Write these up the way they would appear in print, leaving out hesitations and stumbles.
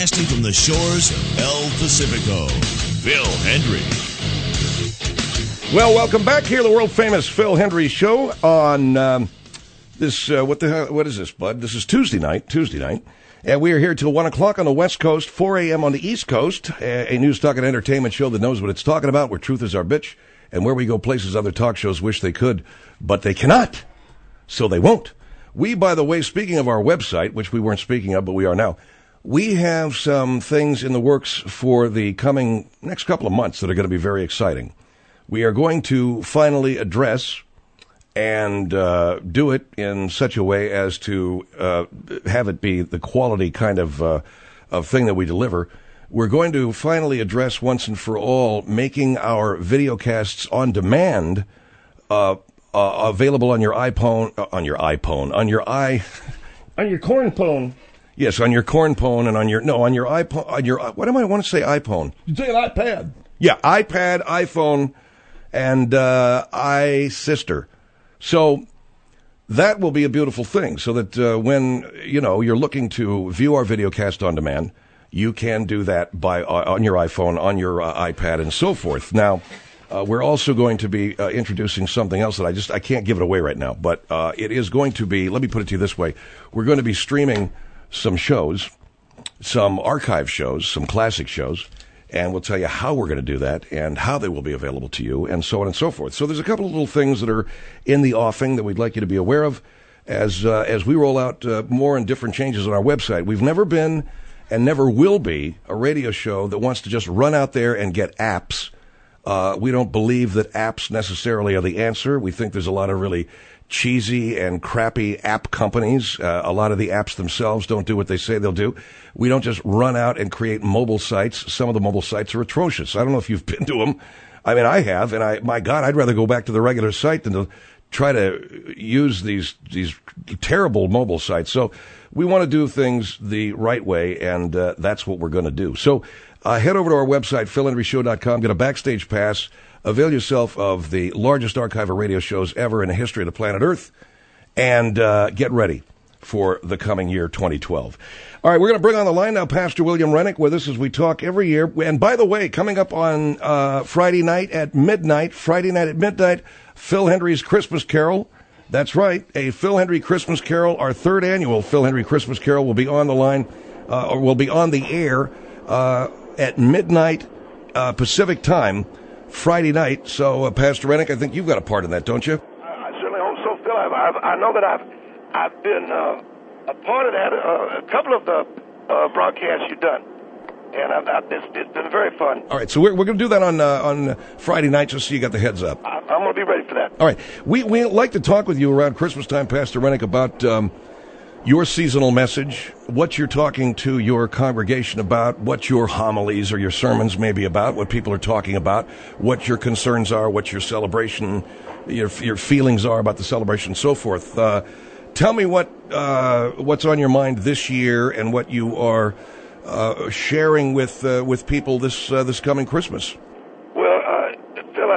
broadcasting from the shores of El Pacifico, Phil Hendrie. Well, welcome back here, the world-famous Phil Hendrie Show on this, what is this, bud? This is Tuesday night, and we are here till 1 o'clock on the West Coast, 4 a.m. on the East Coast, a news, talk, and entertainment show that knows what it's talking about, where truth is our bitch, and where we go places other talk shows wish they could, but they cannot, so they won't. We, by the way, speaking of our website, which we weren't speaking of, but we are now, we have some things in the works for the coming next couple of months that are going to be very exciting. We are going to finally address and do it in such a way as to have it be the quality kind of thing that we deliver. We're going to finally address once and for all making our videocasts on demand available on your iPhone, on your corn phone. Yes, on your corn phone and on your iPhone, on your, what am I want to say iPhone? You say an iPad. Yeah, iPad, iPhone, and iSister. So that will be a beautiful thing, so that when, you're looking to view our videocast on demand, you can do that by on your iPhone, on your iPad, and so forth. Now, we're also going to be introducing something else that I can't give it away right now, but it is going to be, let me put it to you this way, we're going to be streaming some shows, some archive shows, some classic shows, and we'll tell you how we're going to do that and how they will be available to you and so on and so forth. So there's a couple of little things that are in the offing that we'd like you to be aware of as we roll out more and different changes on our website. We've never been and never will be a radio show that wants to just run out there and get apps. We don't believe that apps necessarily are the answer. We think there's a lot of really cheesy and crappy app companies. A lot of the apps themselves don't do what they say they'll do. We don't just run out and create mobile sites. Some of the mobile sites are atrocious. I don't know if you've been to them. I mean, I have, and my God, I'd rather go back to the regular site than to try to use these terrible mobile sites. So we want to do things the right way, and that's what we're going to do. So head over to our website, philhendrieshow.com, get a backstage pass. Avail yourself of the largest archive of radio shows ever in the history of the planet Earth, and get ready for the coming year 2012. All right, we're going to bring on the line now Pastor William Rennick with us as we talk every year. And by the way, coming up on Friday night at midnight, Phil Hendrie's Christmas Carol. That's right, a Phil Hendrie Christmas Carol, our third annual Phil Hendrie Christmas Carol will be on the line, or will be on the air at midnight Pacific time, Friday night. So, Pastor Rennick, I think you've got a part in that, don't you? I certainly hope so, Phil. I know that I've been a part of that, a couple of the broadcasts you've done, and it's been very fun. All right, so we're going to do that on Friday night, just so you got the heads up. I'm going to be ready for that. All right, we like to talk with you around Christmas time, Pastor Rennick, about your seasonal message, what you're talking to your congregation about, what your homilies or your sermons may be about, what people are talking about, what your concerns are, what your celebration, your feelings are about the celebration, and so forth. Tell me what's on your mind this year and what you are sharing with people this coming Christmas. Well, Phil,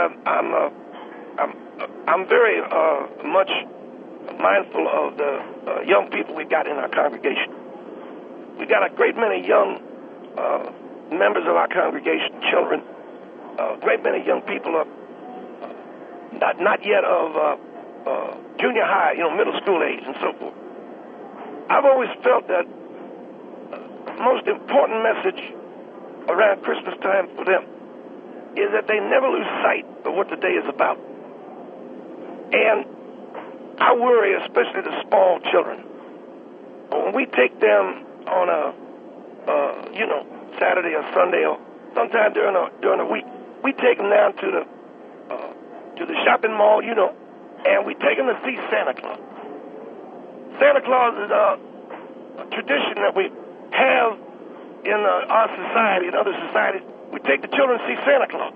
I'm very much mindful of the young people we've got in our congregation. We've got a great many young members of our congregation, children, a great many young people of not yet of junior high, middle school age and so forth. I've always felt that the most important message around Christmas time for them is that they never lose sight of what the day is about. And I worry, especially the small children, when we take them on a, Saturday or Sunday or sometime during the week, we take them down to the shopping mall, and we take them to see Santa Claus. Santa Claus is a tradition that we have in our society and other societies. We take the children to see Santa Claus.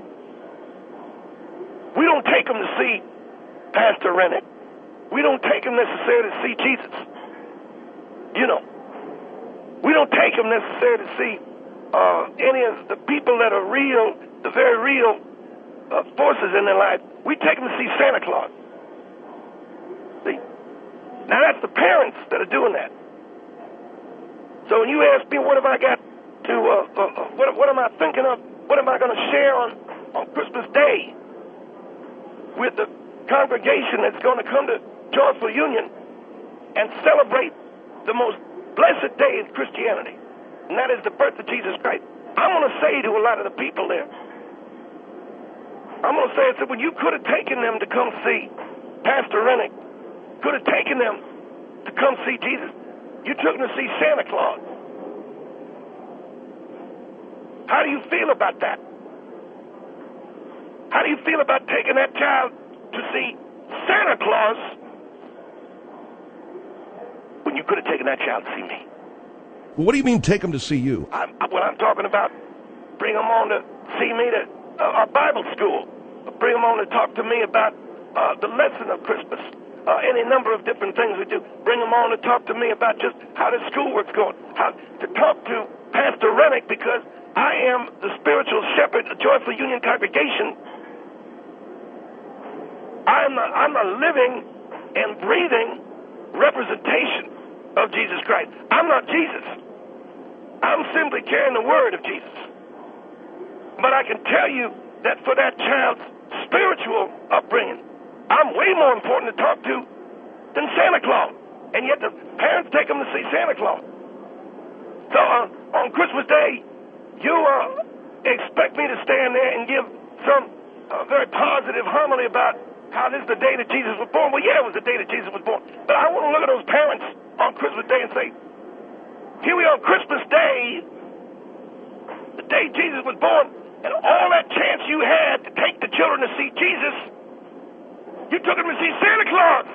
We don't take them to see Pastor Rennick. We don't take them necessarily to see Jesus. We don't take them necessarily to see any of the people that are real, the very real forces in their life. We take them to see Santa Claus. See? Now, that's the parents that are doing that. So when you ask me what have I got to, what am I thinking of, what am I going to share on Christmas Day with the congregation that's going to come to Joyful Union and celebrate the most blessed day in Christianity, and that is the birth of Jesus Christ. I'm going to say to a lot of the people there, I'm going to say, I said, when you could have taken them to come see Pastor Rennick, could have taken them to come see Jesus, you took them to see Santa Claus. How do you feel about that? How do you feel about taking that child to see Santa Claus when you could have taken that child to see me? Well, what do you mean take them to see you? What I'm talking about, bring them on to see me to our Bible school. Bring them on to talk to me about the lesson of Christmas. Any number of different things we do. Bring them on to talk to me about just how the schoolwork's going. How to talk to Pastor Rennick, because I am the spiritual shepherd of Joyful Union congregation. I'm a living and breathing representation of Jesus Christ. I'm not Jesus. I'm simply carrying the word of Jesus. But I can tell you that for that child's spiritual upbringing, I'm way more important to talk to than Santa Claus. And yet the parents take them to see Santa Claus. So on Christmas Day, you expect me to stand there and give some very positive homily about how this is the day that Jesus was born. Well, yeah, it was the day that Jesus was born. But I want to look at those parents on Christmas Day and say, here we are on Christmas Day, the day Jesus was born, and all that chance you had to take the children to see Jesus, you took them to see Santa Claus.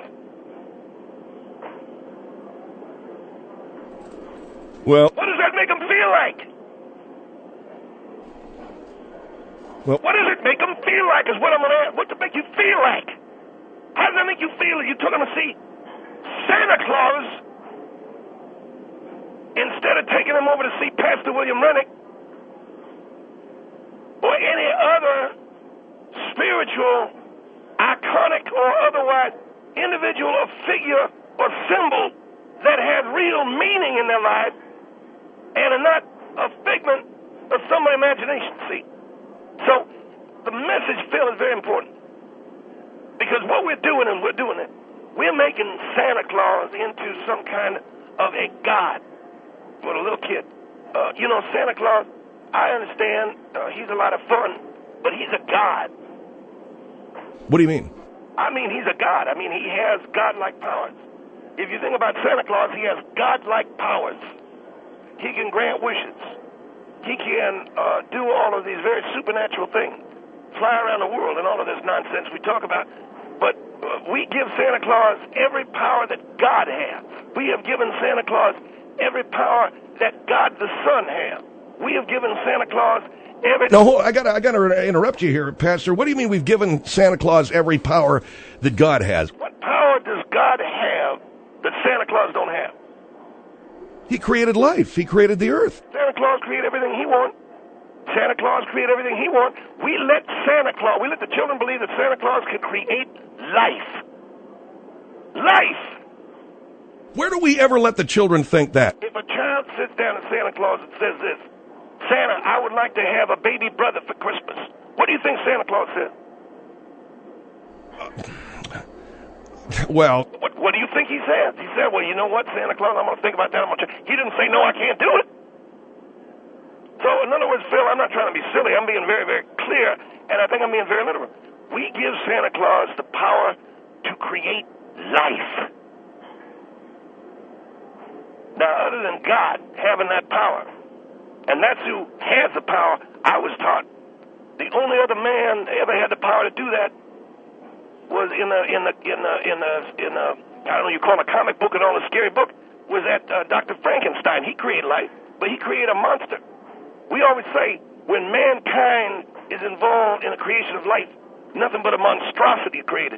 Well, what does that make them feel like? Well, what does it make them feel like is what I'm going to ask. What does it make you feel like? How does that make you feel if you took them to see Santa Claus instead of taking them over to see Pastor William Rennick or any other spiritual, iconic, or otherwise individual or figure or symbol that had real meaning in their life and are not a figment of somebody's imagination, see? So the message, Phil, is very important, because what we're doing, and we're doing it, we're making Santa Claus into some kind of a god for a little kid. Santa Claus, I understand he's a lot of fun, but he's a god. What do you mean? I mean, he's a god. I mean, he has godlike powers. If you think about Santa Claus, he has godlike powers. He can grant wishes. He can do all of these very supernatural things, fly around the world and all of this nonsense we talk about. But we give Santa Claus every power that God has. We have given Santa Claus every power that God the Son has. We have given Santa Claus every... No, I gotta interrupt you here, Pastor. What do you mean we've given Santa Claus every power that God has? What power does God have that Santa Claus don't have? He created life. He created the earth. Santa Claus created everything he wants. Santa Claus created everything he wants. We let the children believe that Santa Claus can create life. Life! Where do we ever let the children think that? If a child sits down to Santa Claus and says this, Santa, I would like to have a baby brother for Christmas, what do you think Santa Claus says? Well... What do you think he says? He said, well, you know what, Santa Claus, I'm going to think about that. He didn't say, no, I can't do it. So, in other words, Phil, I'm not trying to be silly. I'm being very, very clear, and I think I'm being very literal. We give Santa Claus the power to create life. Now, other than God having that power, and that's who has the power, I was taught. The only other man that ever had the power to do that was in a I don't know, you call it a comic book and all a scary book, was that Dr. Frankenstein. He created life, but he created a monster. We always say when mankind is involved in the creation of life, nothing but a monstrosity is created.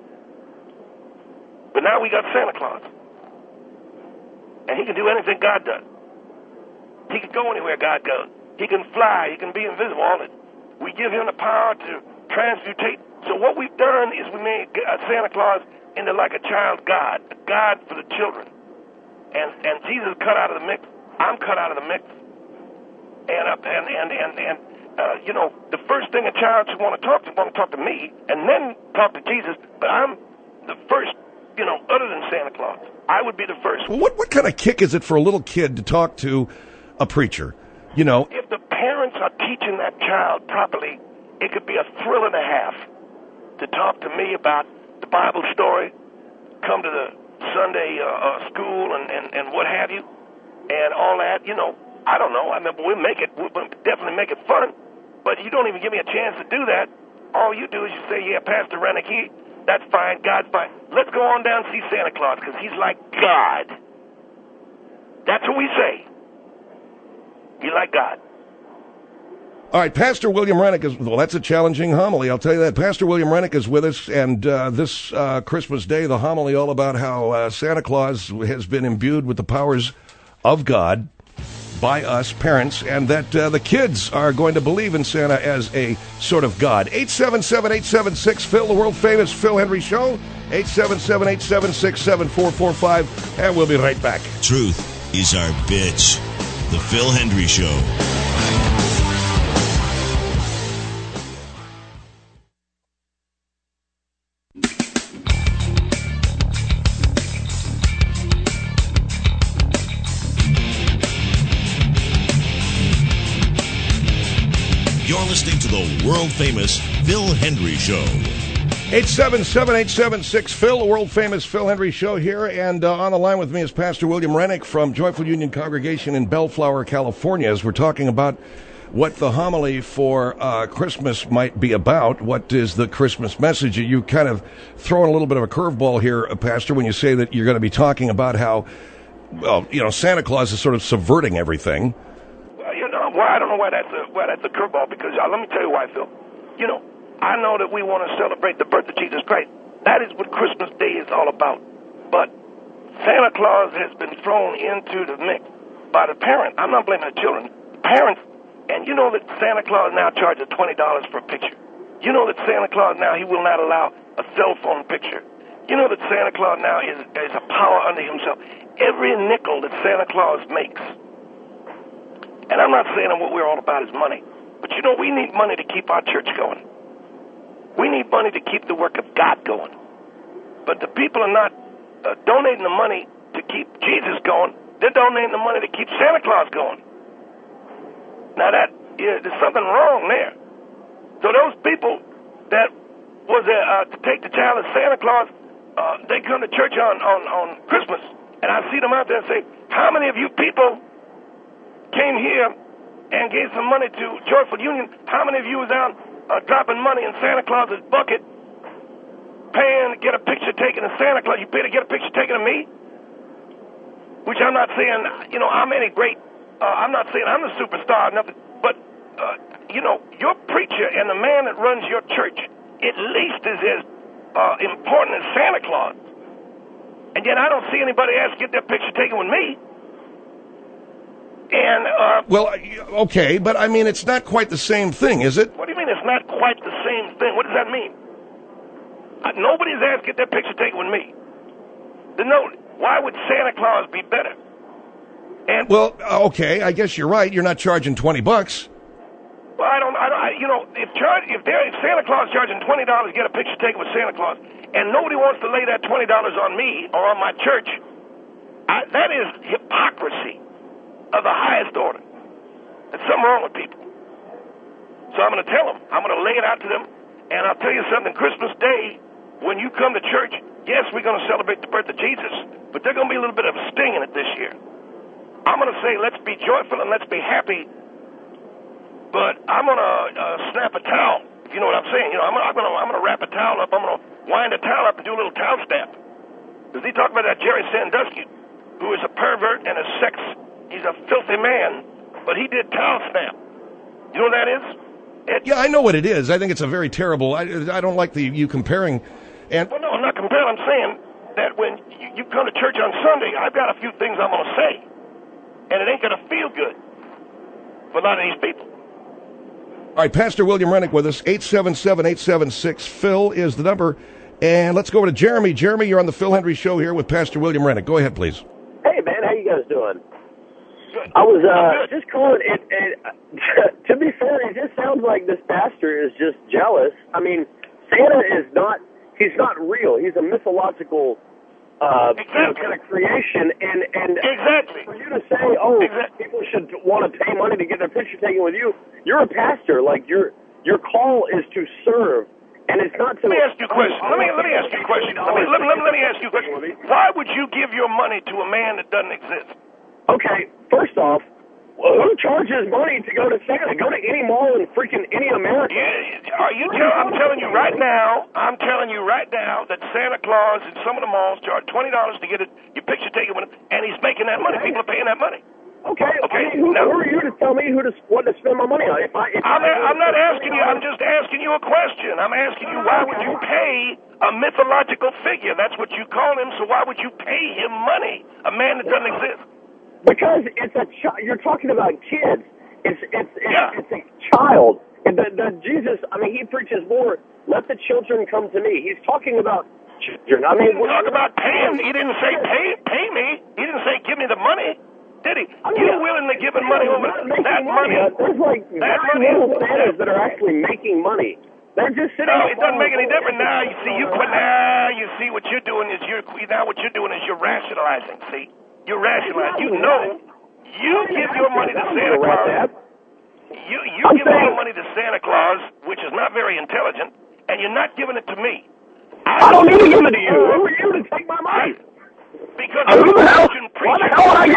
But now we got Santa Claus. And he can do anything God does. He can go anywhere God goes. He can fly. He can be invisible. All it. We give him the power to transmutate. So what we've done is we made Santa Claus into like a child God, a God for the children. And Jesus cut out of the mix. I'm cut out of the mix. And you know, the first thing a child should want to talk to me, and then talk to Jesus. But I'm the first, you know, other than Santa Claus. I would be the first. Well, what kind of kick is it for a little kid to talk to a preacher? You know, if the parents are teaching that child properly, it could be a thrill and a half to talk to me about the Bible story, come to the Sunday school and what have you, and all that. You know, I don't know. I mean, we'll definitely make it fun. But you don't even give me a chance to do that. All you do is you say, yeah, Pastor Renick, that's fine, God's fine. Let's go on down and see Santa Claus, because he's like God. That's what we say. He's like God. All right, Pastor William Renick is, well, that's a challenging homily, I'll tell you that. Pastor William Renick is with us, and this Christmas Day, the homily all about how Santa Claus has been imbued with the powers of God by us parents, and that the kids are going to believe in Santa as a sort of God. 877-876-PHIL, the world-famous Phil Hendrie Show, 877-876-7445, and we'll be right back. Truth is our bitch. The Phil Hendrie Show. You're listening to the world-famous Phil Hendrie Show. 877-876-PHIL, the world-famous Phil Hendrie Show here. And on the line with me is Pastor William Renick from Joyful Union Congregation in Bellflower, California, as we're talking about what the homily for Christmas might be about. What is the Christmas message? You kind of throwing a little bit of a curveball here, Pastor, when you say that you're going to be talking about how, well, you know, Santa Claus is sort of subverting everything. Well, I don't know why that's a curveball, because let me tell you why, Phil. You know, I know that we want to celebrate the birth of Jesus Christ. That is what Christmas Day is all about. But Santa Claus has been thrown into the mix by the parent. I'm not blaming the children. Parents, and you know that Santa Claus now charges $20 for a picture. You know that Santa Claus now, he will not allow a cell phone picture. You know that Santa Claus now is a power unto himself. Every nickel that Santa Claus makes, and I'm not saying that what we're all about is money, but you know, we need money to keep our church going. We need money to keep the work of God going. But the people are not donating the money to keep Jesus going. They're donating the money to keep Santa Claus going. Now there's something wrong there. So those people that was to take the child of Santa Claus, they come to church on Christmas, and I see them out there and say, how many of you people came here and gave some money to Joyful Union? How many of you was out dropping money in Santa Claus's bucket, paying to get a picture taken of Santa Claus? You pay to get a picture taken of me? Which I'm not saying, you know, I'm any great, I'm not saying I'm the superstar or nothing, but, you know, your preacher and the man that runs your church at least is as important as Santa Claus. And yet I don't see anybody ask to get their picture taken with me. And well, okay, but I mean, it's not quite the same thing, is it? What do you mean it's not quite the same thing? What does that mean? Nobody's asked to get their picture taken with me. Why would Santa Claus be better? And well, okay, I guess you're right. You're not charging $20. Well, I don't. You know, if Santa Claus charging $20 to get a picture taken with Santa Claus, and nobody wants to lay that $20 on me or on my church, that is hypocrisy of the highest order. There's something wrong with people. So I'm going to tell them. I'm going to lay it out to them. And I'll tell you something, Christmas Day, when you come to church, yes, we're going to celebrate the birth of Jesus, but there's going to be a little bit of a sting in it this year. I'm going to say, let's be joyful and let's be happy, but I'm going to snap a towel, if you know what I'm saying. You know, I'm going to wrap a towel up. I'm going to wind a towel up and do a little towel snap. Because he talked about that Jerry Sandusky, who is a pervert and a sex. He's a filthy man, but he did towel snap. You know what that is? Yeah, I know what it is. I think it's a very terrible. I don't like you comparing. And well, no, I'm not comparing. I'm saying that when you come to church on Sunday, I've got a few things I'm going to say, and it ain't going to feel good for a lot of these people. All right, Pastor William Renick with us. 877-876-PHIL is the number. And let's go over to Jeremy. Jeremy, you're on the Phil Hendrie Show here with Pastor William Renick. Go ahead, please. Hey, man, how you guys doing? good. I was I'm good. just calling it. To be fair, it just sounds like this pastor is just jealous. I mean, Santa is not. He's not real. He's a mythological kind of creation. And Exactly. for you to say, oh, people should want to pay money to get their picture taken with you, you're a pastor. Like your call is to serve. And it's not to. Let me ask you a question. Let me ask you a question. Let me ask you a question. Why would you give your money to a man that doesn't exist? Okay, first off, who charges money to go to Santa? Go to any mall in freaking any America. I'm telling you right now that Santa Claus in some of the malls charge $20 to get your picture taken with him, and he's making that money. People are paying that money. Okay. I mean, who are you to tell me what to spend my money on? I'm not asking you. I'm just asking you a question. I'm asking you, why would you pay a mythological figure? That's what you call him. So why would you pay him money? A man that doesn't exist. Because it's you're talking about kids. It's a child. And the Jesus. I mean, he preaches more. Let the children come to me. He's talking about children. I mean, he didn't talk about paying. He didn't say pay me. He didn't say give me the money. Did he? You're willing to give him money over that money? There's like very little Santas that are actually making money. They're just sitting. No, it doesn't make any difference. Now you see what you're doing is you're rationalizing. See, you're rationalizing. You give your money to Santa Claus. You give your money to Santa Claus, which is not very intelligent, and you're not giving it to me. I don't need to give it to you. Who are you to take my money? Because I'm a Christian preacher.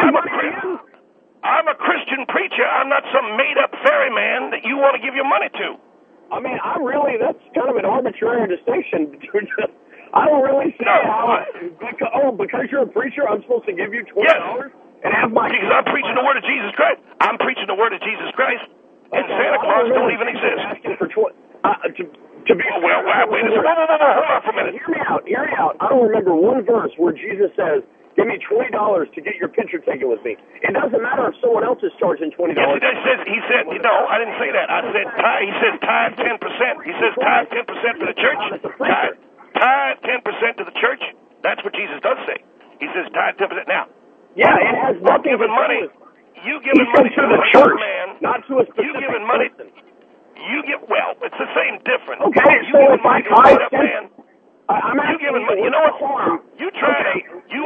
I'm a Christian preacher. I'm not some made-up fairy man that you want to give your money to. I mean, that's kind of an arbitrary distinction. I don't really see how. Because you're a preacher, I'm supposed to give you $20 and have my. Because I'm preaching the word of Jesus Christ. I'm preaching the word of Jesus Christ, and Santa Claus don't even exist. Asking for to be wait a minute. Hold on for a minute. Hear me out. I don't remember one verse where Jesus says, give me $20 to get your picture taken with me. It doesn't matter if someone else is charging $20. Yes, he said, no, I didn't say that. I said he says tithe 10%. He says tithe 10% to the church. Tithe 10% to the church. That's what Jesus does say. He says tithe 10%. Now, it has nothing giving money. You giving money to the church, man, not to a specific you giving money. person. It's the same difference. Okay, so if I tithe 10%, I'm giving money. You know what? You try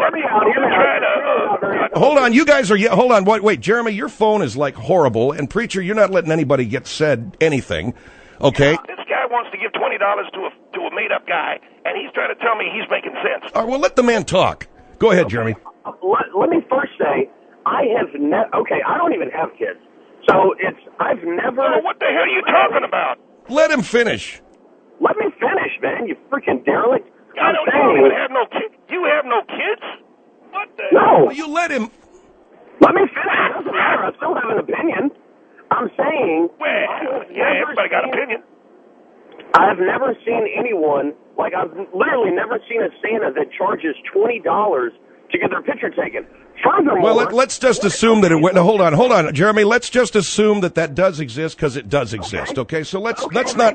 to. Hold on, you guys are. Hold on, wait, Jeremy, your phone is like horrible, and preacher, you're not letting anybody get said anything. Okay. This guy wants to give $20 to a made-up guy, and he's trying to tell me he's making sense. All right, well, let the man talk. Go ahead, Jeremy. Let me first say, I don't even have kids, so I've never. Well, what the hell are you talking about? Let him finish. Let me finish, man. You freaking derelict. You don't even have no kids. You have no kids? What the hell? No. You let him. Let me finish. It doesn't matter. I still have an opinion. I'm saying. Well, everybody got an opinion. I've never seen anyone, I've literally never seen a Santa that charges $20 to get their picture taken. Furthermore, well, let's just assume that it went. No, hold on, Jeremy. Let's just assume that does exist because it does exist. Okay, so let's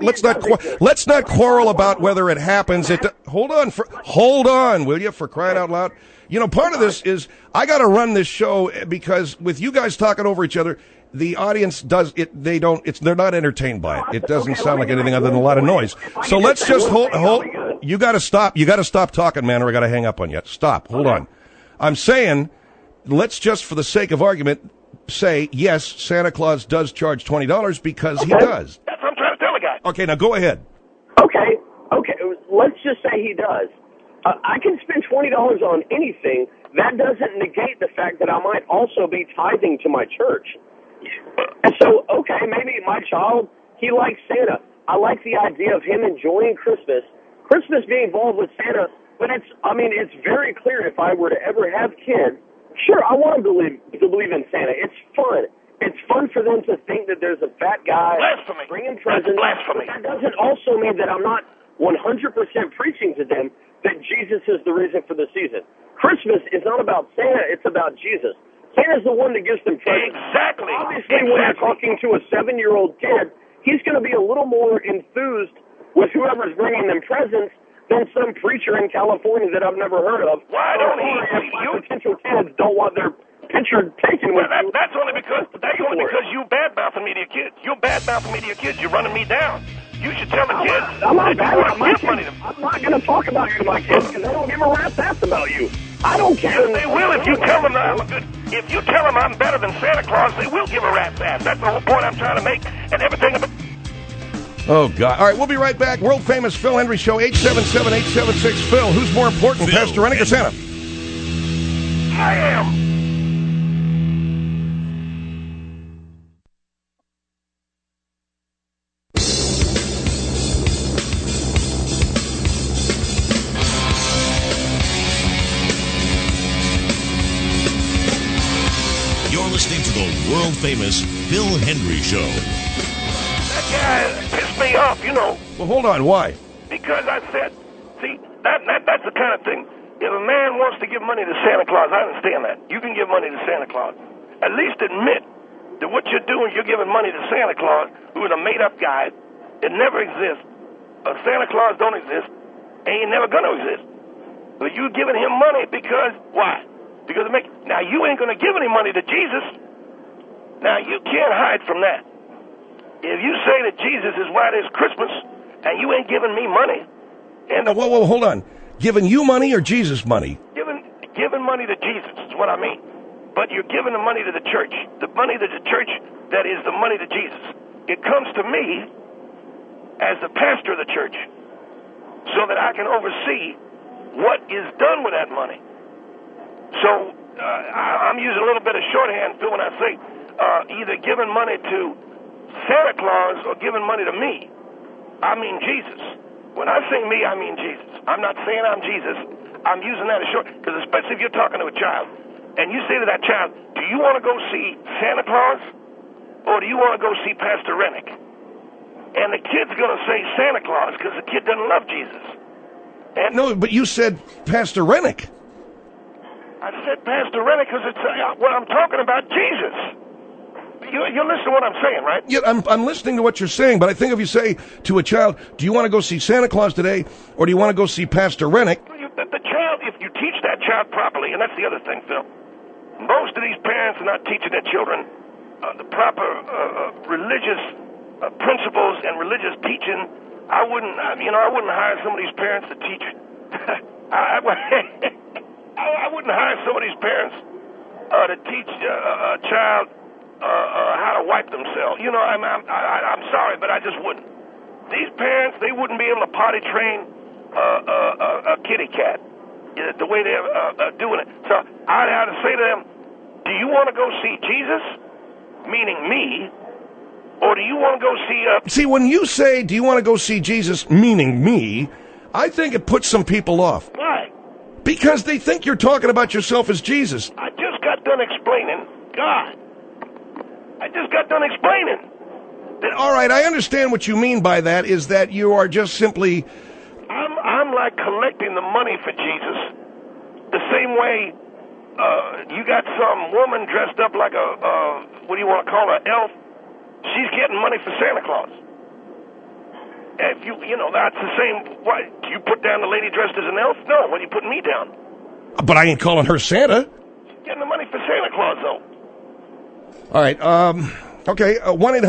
not quarrel about whether it happens. Hold on, will you? For crying out loud! You know, part of this is I got to run this show because with you guys talking over each other, the audience does it. They're not entertained by it. It doesn't sound like anything other than a lot of noise. So let's just hold. You got to stop. You got to stop talking, man, or I got to hang up on you. Stop. Hold on. I'm saying. Let's just, for the sake of argument, say, yes, Santa Claus does charge $20 because he does. That's what I'm trying to tell the guy. Okay, now go ahead. Okay. Let's just say he does. I can spend $20 on anything. That doesn't negate the fact that I might also be tithing to my church. And so, maybe my child, he likes Santa. I like the idea of him enjoying Christmas being involved with Santa, but it's very clear if I were to ever have kids, sure, I want them to believe in Santa. It's fun. It's fun for them to think that there's a fat guy bringing presents. That's blasphemy. But that doesn't also mean that I'm not 100% preaching to them that Jesus is the reason for the season. Christmas is not about Santa. It's about Jesus. Santa's the one that gives them presents. Exactly. Obviously, when you're talking to a 7-year-old kid, he's going to be a little more enthused with whoever's bringing them presents than some preacher in California that I've never heard of. Why don't potential kids don't want their picture taken with you. That's only because you bad-mouthing me to your kids. You're bad-mouthing me to your kids. You're running me down. You should tell the kids I'm not that you want to give money to them. I'm not going to talk about you to my kids because they don't give a rat's ass about you. I don't care. They will if you tell them that I'm a good. If you tell them I'm better than Santa Claus, they will give a rat's ass. That's the whole point I'm trying to make. And everything about. Oh, God. All right, we'll be right back. World famous Phil Hendrie Show, 877-876-PHIL. Who's more important, Phil Pastor Rennick or Santa? I am. You're listening to the world famous Phil Hendrie Show. That guy pissed me off, you know. Well, hold on. Why? Because I said, see, that's the kind of thing. If a man wants to give money to Santa Claus, I understand that. You can give money to Santa Claus. At least admit that what you're doing, you're giving money to Santa Claus, who is a made-up guy. It never exists. Santa Claus don't exist. Ain't never going to exist. But you giving him money because, why? Because now you ain't going to give any money to Jesus. Now you can't hide from that. If you say that Jesus is why there's Christmas, and you ain't giving me money, and Whoa, hold on. Giving you money or Jesus money? Giving money to Jesus is what I mean. But you're giving the money to the church. The money to the church that is the money to Jesus. It comes to me as the pastor of the church so that I can oversee what is done with that money. So I'm using a little bit of shorthand, Phil, when I say either giving money to Santa Claus or giving money to me. I mean Jesus. When I say me, I mean Jesus. I'm not saying I'm Jesus. I'm using that as short, because especially if you're talking to a child, and you say to that child, do you want to go see Santa Claus, or do you want to go see Pastor Rennick? And the kid's going to say Santa Claus because the kid doesn't love Jesus. And No, but you said Pastor Rennick. I said Pastor Rennick because it's what I'm talking about, Jesus. You're listening to what I'm saying, right? Yeah, I'm listening to what you're saying, but I think if you say to a child, do you want to go see Santa Claus today, or do you want to go see Pastor Rennick? The child, if you teach that child properly, and that's the other thing, Phil, most of these parents are not teaching their children the proper religious principles and religious teaching. I wouldn't hire some of these parents to teach. I wouldn't hire some of these parents to teach a child how to wipe themselves. You know, I'm sorry, but I just wouldn't. These parents, they wouldn't be able to potty train a kitty cat the way they're doing it. So I'd have to say to them, do you want to go see Jesus, meaning me, or do you want to go see... See, when you say, do you want to go see Jesus, meaning me, I think it puts some people off. Why? Because they think you're talking about yourself as Jesus. I just got done explaining God. I just got done explaining. All right, I understand what you mean by that, is that you are just simply... I'm like collecting the money for Jesus the same way you got some woman dressed up like a what do you want to call her, elf? She's getting money for Santa Claus. If you know, that's the same. What, do you put down the lady dressed as an elf? No, when you putting me down. But I ain't calling her Santa. She's getting the money for Santa Claus, though. All right, okay,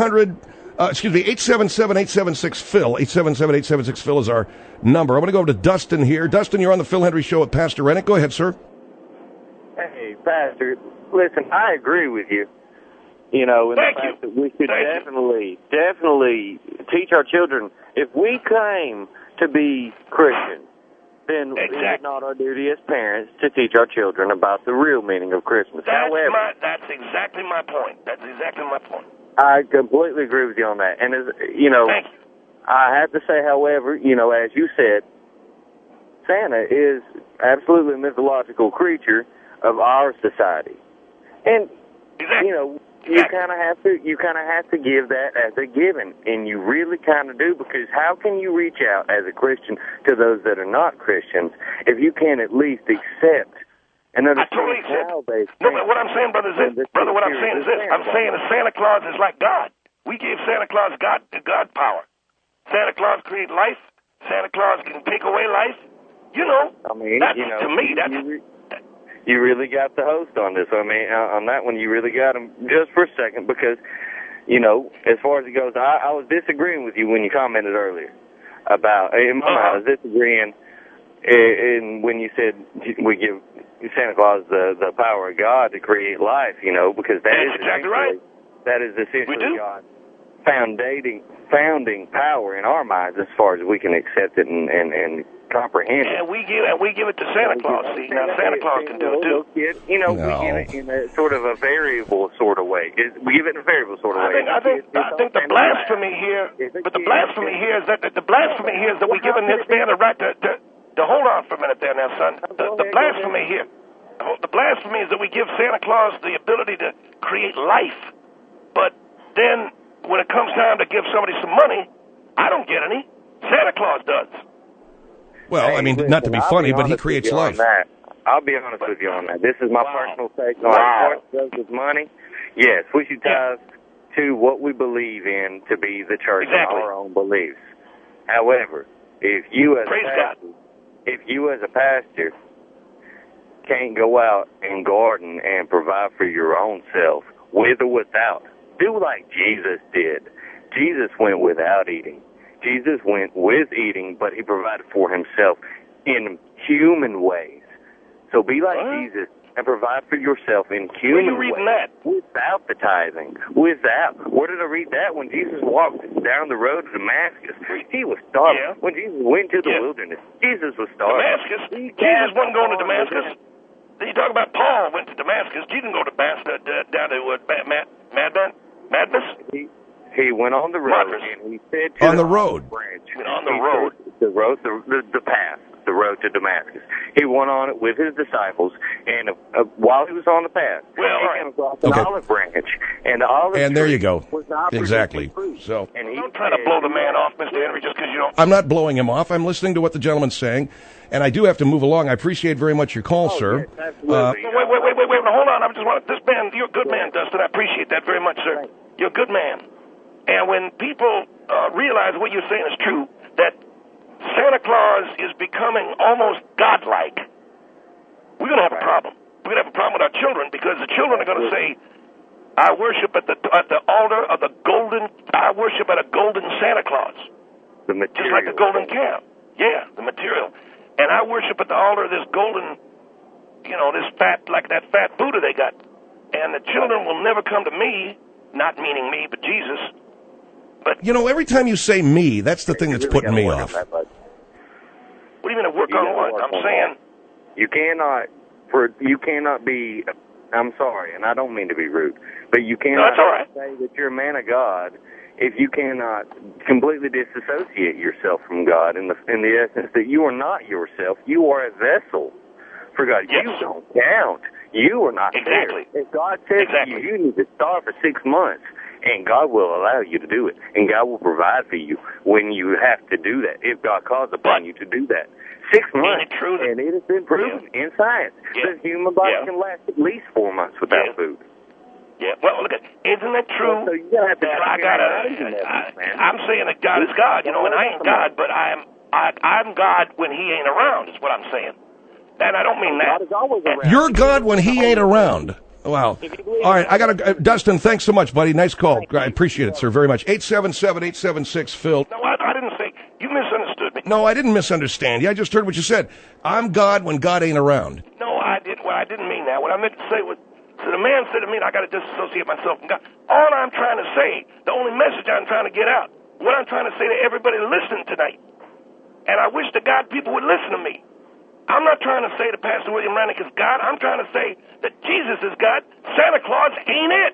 877-876-PHIL. 877-876-PHIL is our number. I'm going to go over to Dustin here. Dustin, you're on the Phil Hendrie Show with Pastor Rennick. Go ahead, sir. Hey, Pastor, listen, I agree with you. You know, in the fact that we should definitely teach our children. If we claim to be Christian, then it's not our duty as parents to teach our children about the real meaning of Christmas. That's exactly my point. That's exactly my point. I completely agree with you on that. And, you know, I have to say, however, you know, as you said, Santa is absolutely a mythological creature of our society. And, you know, you kind of have to give that as a given, and you really kind of do, because how can you reach out as a Christian to those that are not Christians if you can't at least accept and understand totally accept. how they think? No, but what I'm saying, brother, is this. Brother, what I'm saying is this. I'm saying that Santa Claus is like God. We gave Santa Claus God power. Santa Claus created life. Santa Claus can take away life. You know, I mean, that's, you know, to me, that's... you really got the host on this. I mean, on that one, you really got him just for a second because, you know, as far as it goes, I was disagreeing with you when you commented earlier about, in my mind, I was disagreeing when you said we give Santa Claus the power of God to create life, you know, because that is exactly right. That is essentially God's founding power in our minds as far as we can accept it and comprehend it. And we give it to Santa Claus. See, now Santa Claus can do it too. You know, we give it in a sort of a variable sort of way. We give it in a variable sort of way. I think the blasphemy here, but the blasphemy here is that we're giving this man the right to hold on for a minute there now, son. The blasphemy here, the blasphemy is that we give Santa Claus the ability to create life, but then when it comes time to give somebody some money, I don't get any. Santa Claus does. Well, I mean, not to be funny, but he creates life. I'll be honest with you on that. This is my personal take on what does with money. Yes, we should tithe to what we believe in to be the church and our own beliefs. However, if you as a pastor can't go out and garden and provide for your own self, with or without, do like Jesus did. Jesus went without eating. Jesus went with eating, but he provided for himself in human ways. So be like Jesus and provide for yourself in human ways. Where are you reading that? Without the tithing. Without. Where did I read that? When Jesus walked down the road to Damascus, he was starving. Yeah. When Jesus went to the wilderness, Jesus was starving. Damascus? Jesus wasn't going to Damascus. You talk about Paul went to Damascus. He didn't go to down to Madness? He went on the road, and he said to on the road. The path, the road to Damascus. He went on it with his disciples, and while he was on the path, he came across an olive branch, and the olive and there you go. Was not exactly. So, and don't try to blow the man off, Mr. Henry, just because you don't. I'm not blowing him off. I'm listening to what the gentleman's saying, and I do have to move along. I appreciate very much your call, sir. Yes, wait. Hold on. I just want this man. You're a good man, Dustin. I appreciate that very much, sir. You're a good man. And when people realize what you're saying is true, that Santa Claus is becoming almost godlike, we're going to have a problem. We're going to have a problem with our children because the children are going to say, I worship at the altar of I worship at a golden Santa Claus. The material. Just like the golden calf. Yeah, the material. And I worship at the altar of this golden, this fat Buddha they got. And the children will never come to me, not meaning me, but Jesus. But every time you say me, that's the thing that's putting me off. What do you mean to work on what? I'm saying you cannot be. I'm sorry, and I don't mean to be rude, but you cannot say that you're a man of God if you cannot completely disassociate yourself from God in the essence that you are not yourself. You are a vessel for God. Yes. You don't count. You are not exactly. there. If God says to you need to starve for 6 months, and God will allow you to do it, and God will provide for you when you have to do that, if God calls upon you to do that. 6 months, and it has been proven in science that human body can last at least 4 months without food. Yeah, well, look, isn't it true so you have to that I'm saying that God is God, and I ain't God, but I'm God when He ain't around, is what I'm saying. And I don't mean that. God is always around. You're God when He ain't around. Wow. All right, I got to... Dustin, thanks so much, buddy. Nice call. I appreciate it, sir, very much. 877-876-PHIL. No, I didn't say... You misunderstood me. No, I didn't misunderstand you. I just heard what you said. I'm God when God ain't around. No, I didn't mean that. What I meant to say was... So the man said to me, I got to disassociate myself from God. All I'm trying to say, the only message I'm trying to get out, what I'm trying to say to everybody listening tonight, and I wish to God people would listen to me. I'm not trying to say that Pastor William Ranick is God. I'm trying to say that Jesus is God. Santa Claus ain't it.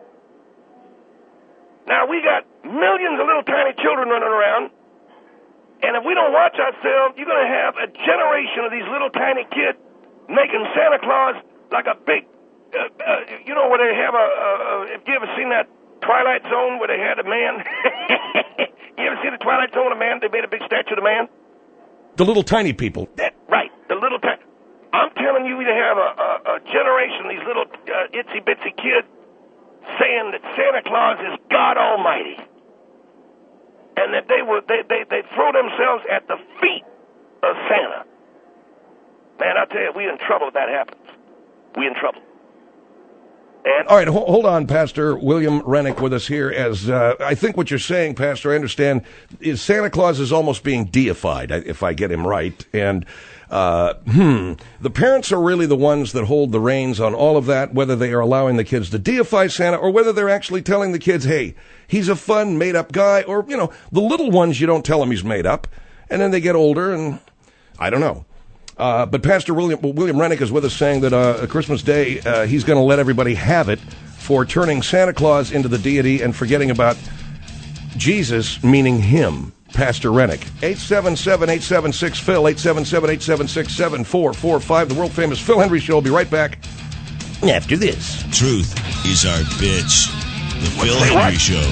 Now, we got millions of little tiny children running around, and if we don't watch ourselves, you're going to have a generation of these little tiny kids making Santa Claus like a big, where they have have you ever seen that Twilight Zone where they had a man? You ever see the Twilight Zone of a man? They made a big statue of the man? The little tiny people. Right, the little tiny. I'm telling you, we have a generation, these little itsy-bitsy kids, saying that Santa Claus is God Almighty. And that they throw themselves at the feet of Santa. Man, I tell you, we're in trouble if that happens. we're in trouble. All right, hold on, Pastor William Rennick with us here. As I think what you're saying, Pastor, I understand, is Santa Claus is almost being deified, if I get him right. And the parents are really the ones that hold the reins on all of that, whether they are allowing the kids to deify Santa or whether they're actually telling the kids, hey, he's a fun, made-up guy. Or, you know, the little ones, you don't tell them he's made up. And then they get older, and I don't know. But Pastor William Rennick is with us saying that Christmas Day, he's going to let everybody have it for turning Santa Claus into the deity and forgetting about Jesus, meaning him. Pastor Rennick. 877-876-PHIL, 877-876-7445. The world-famous Phil Hendrie Show will be right back after this. Truth is our bitch. The Phil Hendrie Show.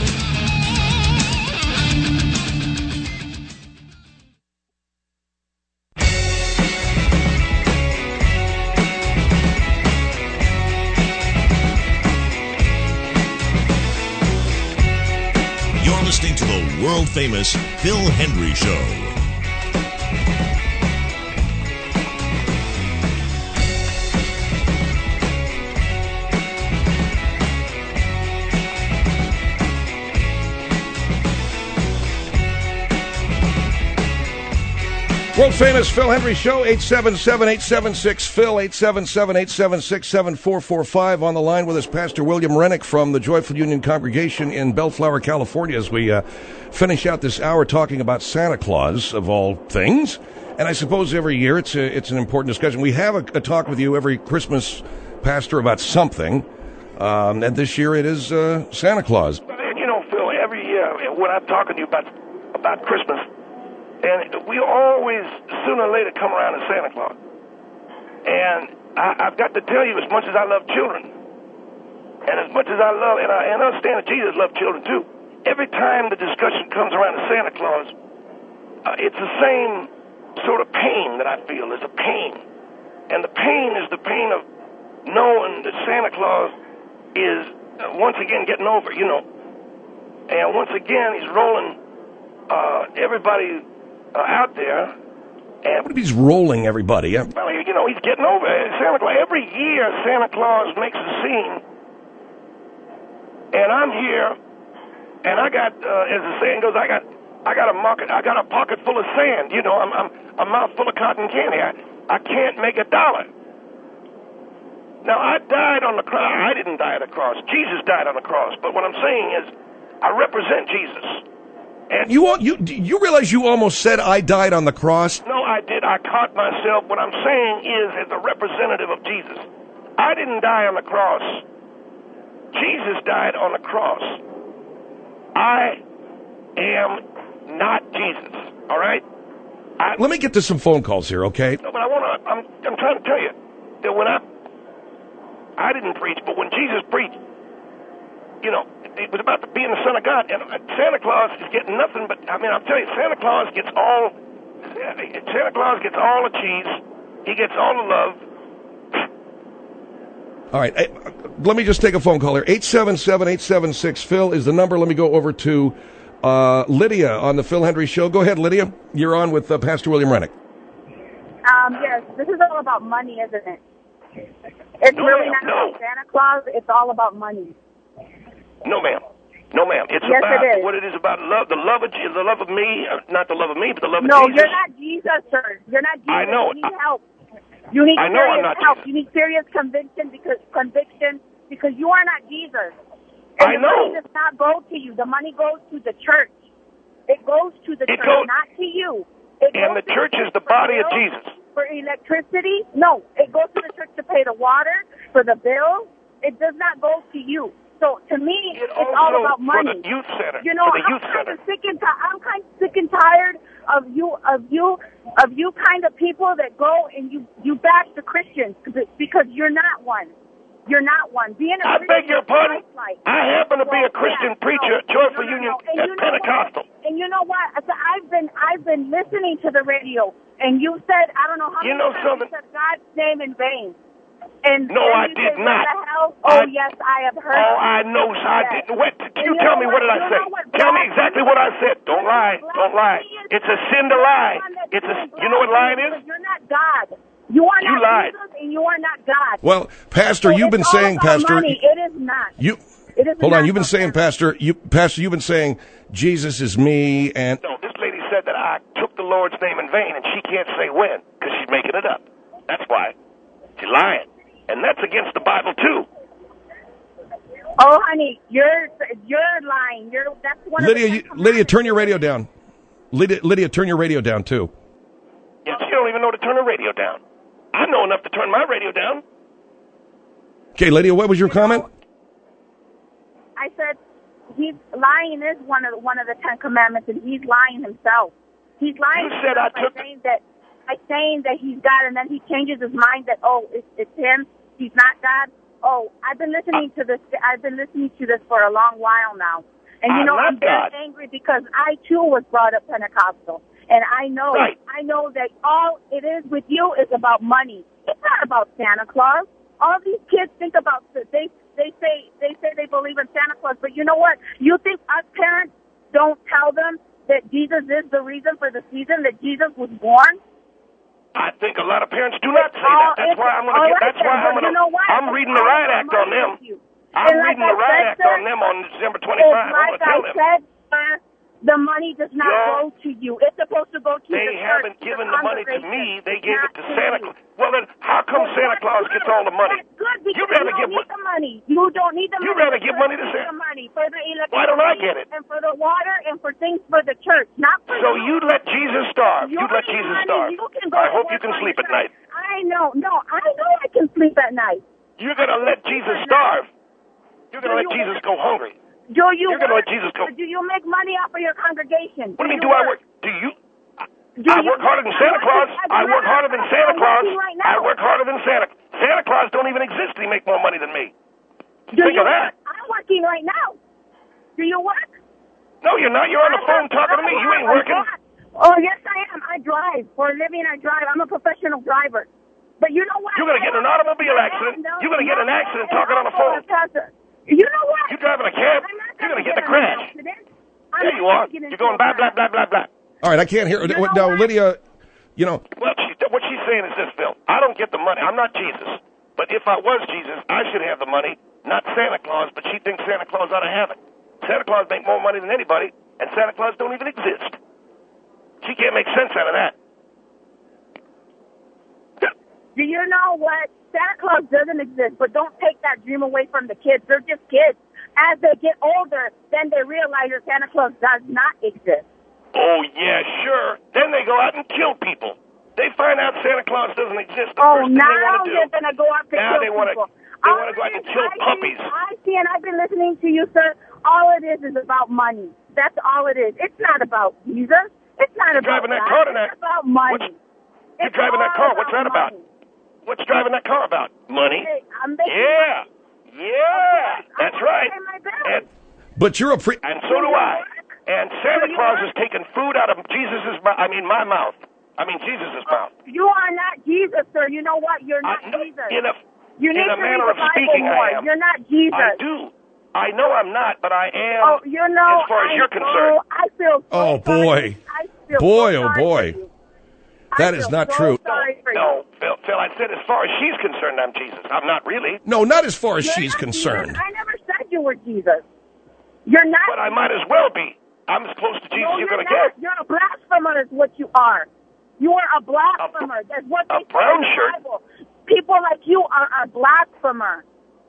Listening to the world-famous Phil Hendrie Show. World-famous Phil Hendrie Show, 877-876-PHIL, 877-876-7445. On the line with us, Pastor William Rennick from the Joyful Union Congregation in Bellflower, California, as we finish out this hour talking about Santa Claus, of all things. And I suppose every year it's an important discussion. We have a talk with you every Christmas, Pastor, about something. And this year it is Santa Claus. You know, Phil, every year when I'm talking to you about Christmas, and we always, sooner or later, come around to Santa Claus. And I've got to tell you, as much as I love children, and as much as I love, and I understand that Jesus loved children too, every time the discussion comes around to Santa Claus, it's the same sort of pain that I feel. It's a pain. And the pain is the pain of knowing that Santa Claus is once again getting over, you know. And once again, he's rolling everybody out there. And what if he's rolling everybody? Yeah. Well, you know, he's getting over it. Santa Claus. Every year, Santa Claus makes a scene, and I'm here, and I got, as the saying goes, I got a pocket full of sand. You know, I'm a mouth full of cotton candy. I can't make a dollar. Now, I died on the cross. I didn't die on the cross. Jesus died on the cross. But what I'm saying is, I represent Jesus. And you realize you almost said I died on the cross? No, I did. I caught myself. What I'm saying is, as a representative of Jesus, I didn't die on the cross. Jesus died on the cross. I am not Jesus. All right? Let me get to some phone calls here, okay? No, but I'm trying to tell you that when I didn't preach, but when Jesus preached, you know, it was about being the Son of God, and Santa Claus is getting nothing but, I mean, I'll tell you, Santa Claus gets all the cheese, he gets all the love. All right, let me just take a phone call here. 877-876-PHIL is the number. Let me go over to Lydia on the Phil Hendrie Show. Go ahead, Lydia. You're on with Pastor William Rennick. Yes, this is all about money, isn't it? It's really not about Santa Claus. It's all about money. No, ma'am. No, ma'am. It's yes, about it is. what it is about love. The love of Jesus, the love of me, not the love of me, but the love of Jesus. No, Jesus. you're not Jesus, sir. You're not Jesus. I know. You need help. You need serious help. Jesus. You need serious conviction because you are not Jesus. And I know. The money does not go to you. The money goes to the church. It goes to the church, not to you. And the church is the body of Jesus. For electricity? No. It goes to the church to pay the water, for the bill. It does not go to you. So to me, it's all about money. For the youth center. You know, I'm kind of sick and tired of you kind of people that go and you bash the Christians because you're not one. You're not one. I beg your pardon. I happen to be a Christian preacher at Joyful Union Pentecostal. And you know what? I've been listening to the radio, and you said I don't know how many times you said God's name in vain. And no, I did not. Oh, yes, I have heard. Oh, I know. I didn't. You tell me what did I say? Tell me exactly what I said. Don't lie. Don't lie. It's a sin to lie. You know what lying is? You're not God. You are You not lied. Jesus, and you are not God. Well, Pastor, So you've been it's all saying, about Pastor, money. It is not. It is hold on. not You've been about saying, money. Pastor, you've been saying Jesus is me, and No, this lady said that I took the Lord's name in vain, and she can't say when because she's making it up. That's why. She's lying. And that's against the Bible, too. Oh, honey, you're lying. That's one Lydia, of the Lydia, turn your radio down. Lydia, turn your radio down too. Yeah, she don't even know to turn her radio down. I know enough to turn my radio down. Okay, Lydia, what was your comment? I said he's lying is one of the 10 Commandments, and he's lying himself. He's lying You said I took by saying that he's God, and then he changes his mind that it's him. He's not God. Oh, I've been listening to this. I've been listening to this for a long while now, and I'm very angry because I too was brought up Pentecostal, and I know that all it is with you is about money. It's not about Santa Claus. All these kids think about they say they believe in Santa Claus, but you know what? You think us parents don't tell them that Jesus is the reason for the season, that Jesus was born? I think a lot of parents do not say that. That's why I'm going to get. That's why I'm going to. I'm reading the Riot Act on them. I'm reading the Riot Act on them on December 25. I'm going to tell them. The money does not go to you. It's supposed to go to the church. They haven't given the money to me. They gave it to Santa Claus. Well, then how come Santa Claus gets all the money? That's good because you rather you don't need the money. You don't need the money. You rather give money to Santa. For the electricity. Why don't I get it? And for the water and for things for the church, not for So you let Jesus starve. You let Jesus starve. I hope you can sleep at night. I know. No, I know I can sleep at night. You're going to let Jesus starve. You're going to let Jesus go hungry. You're going to let Jesus go. Do you make money off of your congregation? What do you mean, do I work? I work harder than Santa Claus. I work harder than Santa Claus. I work harder than Santa. Santa Claus don't even exist. He make more money than me. Think of that. I'm working right now. Do you work? No, you're not. You're on the phone talking to me. You ain't working. Oh, yes, I am. I drive. For a living, I drive. I'm a professional driver. But you know what? You're going to get in an automobile accident. You're going to get in an accident talking on the phone. You know what? You're driving a cab. You're going to get in a crash. There you are. You're going blah, blah, blah, blah, blah. All right, I can't hear. No, Lydia, Well, what she's saying is this, Phil. I don't get the money. I'm not Jesus. But if I was Jesus, I should have the money, not Santa Claus, but she thinks Santa Claus ought to have it. Santa Claus make more money than anybody, and Santa Claus don't even exist. She can't make sense out of that. Do you know what? Santa Claus doesn't exist, but don't take that dream away from the kids. They're just kids. As they get older, then they realize that Santa Claus does not exist. Oh, yeah, sure. Then they go out and kill people. They find out Santa Claus doesn't exist. Now they're going to go out to kill people. They want to go out and kill puppies. I see, and I've been listening to you, sir. All it is about money. That's all it is. It's not about Jesus. It's not about driving that car tonight. It's about money. You're driving that car. What's that about? What's driving that car about? Money? Yeah. That's right. But you're and so do I. And Santa Claus is taking food out of my mouth. Jesus' mouth. You are not Jesus, sir. You know what? You're not Jesus. In a manner of speaking, I am. You're not Jesus. I do. I know I'm not, but I am. Oh, as far as you're concerned. I feel so boy. Boy. That is not true. No, Phil, I said as far as she's concerned, I'm Jesus. I'm not really. No, not as far as she's concerned. I never said you were Jesus. You're not. But I might as well be. I'm as close to Jesus as you're going to get. You're a blasphemer is what you are. You are a blasphemer. That's what they say in the Bible. People like you are a blasphemer.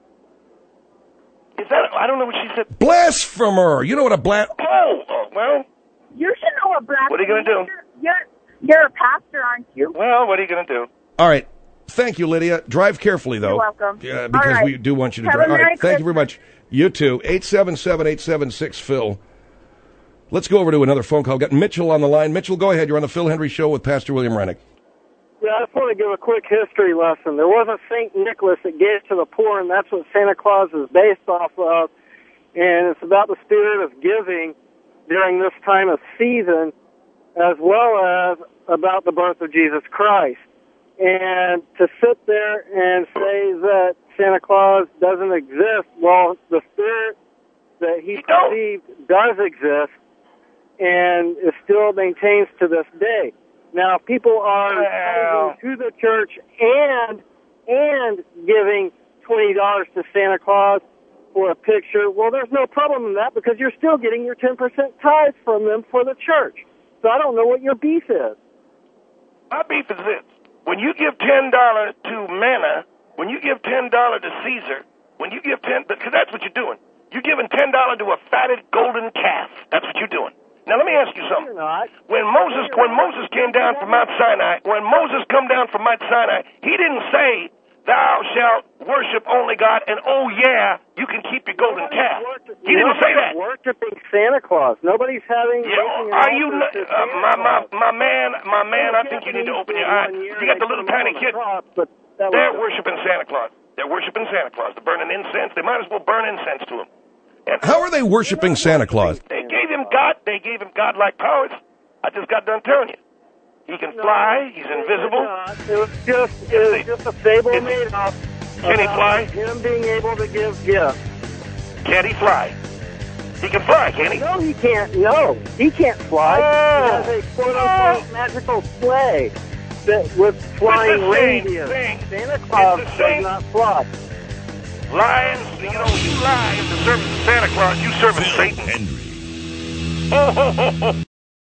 Is that? I don't know what she said. Blasphemer. You know what a well. You should know what blasphemer. What are you going to do? You're a pastor, aren't you? Well, what are you going to do? All right. Thank you, Lydia. Drive carefully, though. You're welcome. Yeah, because we do want you to drive. All right. Thank you very much. You too. 877-876-PHIL. Let's go over to another phone call. Got Mitchell on the line. Mitchell, go ahead. You're on the Phil Hendry Show with Pastor William Rennick. Yeah, I just want to give a quick history lesson. There was a St. Nicholas that gave to the poor, and that's what Santa Claus is based off of. And it's about the spirit of giving during this time of season, as well as about the birth of Jesus Christ. And to sit there and say that Santa Claus doesn't exist, well, the spirit that he perceived does exist, and it still maintains to this day. Now, people are going to the church and giving $20 to Santa Claus for a picture. Well, there's no problem in that because you're still getting your 10% tithes from them for the church. So I don't know what your beef is. My beef is this. When you give $10 to Manna, when you give $10 to Caesar, when you give because that's what you're doing. You're giving $10 to a fatted golden calf. That's what you're doing. Now let me ask you something. When Moses came down from Mount Sinai, he didn't say, "Thou shalt worship only God," and "Oh yeah, you can keep your golden calf." He didn't say that. Worshiping Santa Claus. Nobody's having. Are you, my man? I think you need to open your eyes. You got the little tiny kid. They're worshiping Santa Claus. They're worshiping Santa Claus. They're burning incense. They might as well burn incense to him. And how are they worshiping Santa Claus? They gave him God. They gave him godlike powers. I just got done telling you. He can fly. He's invisible. It was just a fable made up. Can he fly? Him being able to give gifts. Can he fly? He can fly, can't he? No, he can't. No, he can't fly. He has a quote-unquote magical sleigh with flying reindeer. Santa Claus does not fly. Lions, you lie in the service of Santa Claus. You serving Satan. Henry.